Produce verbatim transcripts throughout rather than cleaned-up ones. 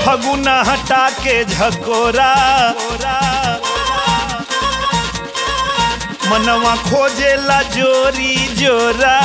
फगुना हटा के झकोरा, मनवा खोजेला जोरी जोरा।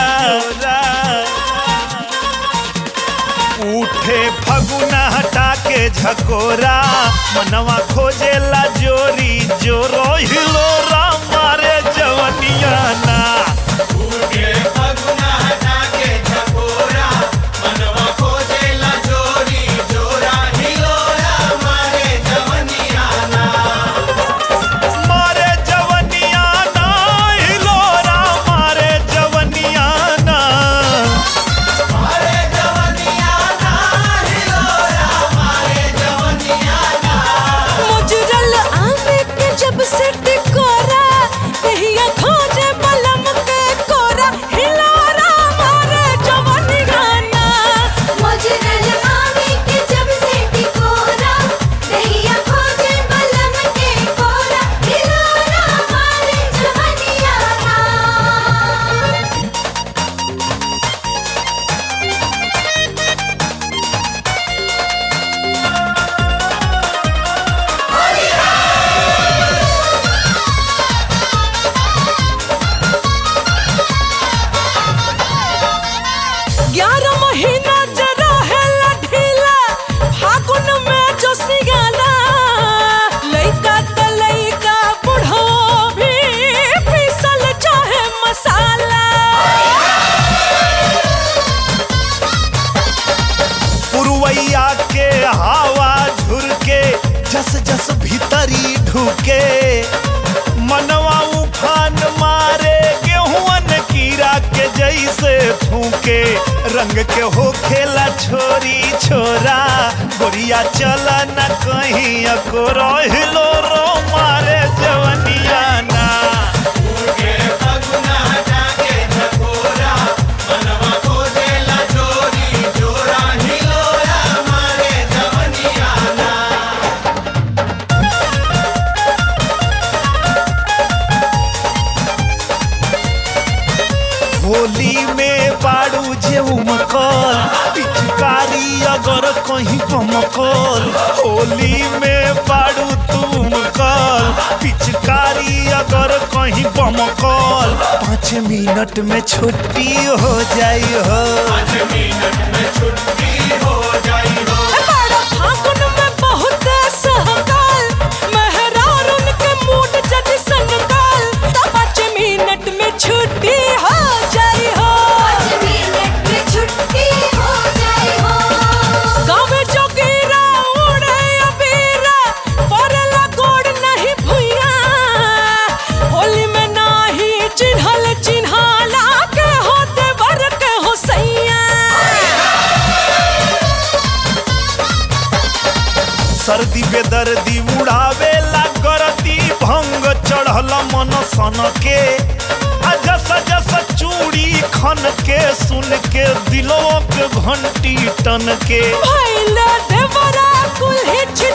उठे फगुना हटा के झकोरा, मनवा खोजेला जोरी जोरो। हिलोरा मारे जवनिया ना, उठे फगुना हटा के झकोरा, मनवा खोजेला जोरी जोरा। हिलोरा मारे जवनिया ना, मारे जवनिया ना, हिलोरा मारे जवनिया ना, मारे जवनिया ना, हिलोरा मारे जवनिया ना। मुजरल आमे के जब से टिकोरा, कहिया खोजे बलम के कोरा। हिलोरा मारे जवनिया ना, मुजरल आमे के जब से टिकोरा, कहिया खोजे बलम के कोरा। हिलोरा मारे जवनिया ना। ग्यारह महीना जरा है ढीला, फागुन में जो सिगाला। लइका त लइका बुढ़ो भी पीसल चाहे मसाला। पुरवैया के हवा झुरके, जस जस भीतरी ढुके। मनवा उफान मारे, गेहूं कीड़ा के जैसे फूके। रंग के हो खेला छोरी छोरा, गोरिया चला न कहीं अकोरो। हिलोरो मारे जवनिया ना, उठे फगुना हटा के झकोरा, मनवा खोजेला जोरी जोरा। हिलोरा मारे जवनिया ना, होली में बाड़ू जे उमकल, पिचकारी अगर कहीं बमकल। होली में बाड़ू तुम कल, पिचकारी अगर कहीं बमकल। पाँच मिनट में छुट्टी हो जाई हो, पाँच मिनट में छुट्टी हो जाई हो। बड़ा फागुन में बहुत सहकाल, मेहरार उनके मूड जज संकाल। तो पाँच मिनट में छुट्टी हो जाई हो, पाँच मिनट में छुट्टी हो जाए हो। गाँव जोगीरा उड़े अबीरा, पड़ला गोड़ नहीं भुइया। होली में नाही चिन्हल चिन्हाला, के होते वर के हो सैया। सर्दी बेदर्दी उड़ावेला गरदी। भंग चढ़ल मन सन के, आ जस जस चूड़ी खन के। सुन के दिलों के घंटी टन के। भैले देवरा कुल्ही